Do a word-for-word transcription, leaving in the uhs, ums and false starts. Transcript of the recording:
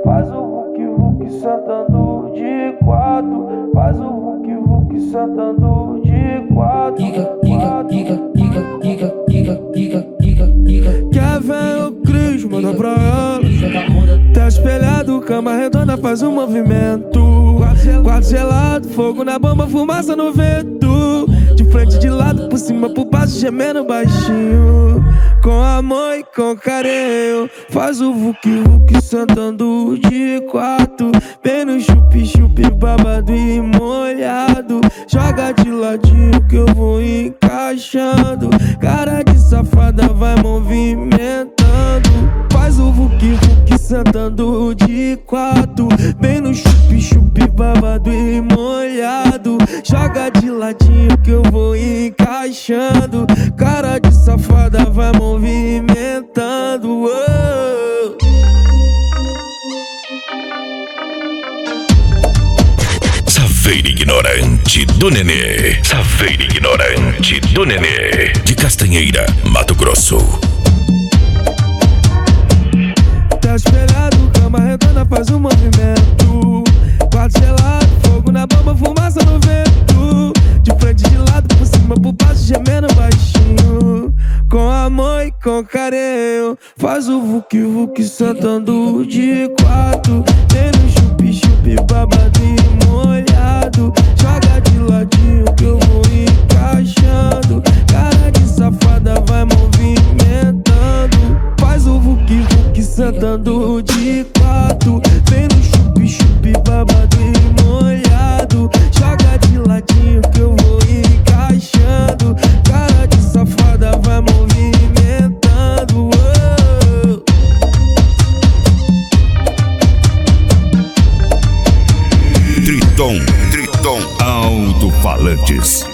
faz o Hulk Hulk sentando de quatro, faz o Hulk Hulk sentando de quatro. Giga, giga, giga, giga, giga, giga, giga, giga, giga. Quer ver o Cris, manda pra ela. Tá espelhado, cama redonda, faz um movimento. Quarto gelado, fogo na bomba, fumaça no vento. De frente, de lado, por cima, por baixo, gemendo baixinho. Com amor e com carinho, faz o Hulk Hulk sentando de quatro. Bem no chup-chup, babado e molhado. Joga de ladinho que eu vou encaixando. Cara de safada vai movimentando. Faz o Hulk Hulk sentando de quatro. Bem no chup-chup, babado e molhado. Joga de ladinho que eu vou encaixando. Cara de safada vai movimentando. Oh. Saveiro ignorante do Nenê. Saveiro ignorante do Nenê. De Castanheira, Mato Grosso. Tá espelhado, cama redonda, faz um movimento. Quarto gelado, fogo na bomba, fumaça no vento. De frente, de lado, por cima, por baixo, gemendo baixinho. Com amor e com carinho, faz o Hulk Hulk sentando de quatro. Tem no chup-chup, babado e molhado. Joga de ladinho que eu vou encaixando. Cara de safada vai movimentando. Faz o Hulk Hulk sentando de quatro. Vem no chup-chup, babado e molhado. Joga de ladinho que eu vou encaixando. Cara de safada vai movimentando. Oh. Triton, Triton, alto-falantes.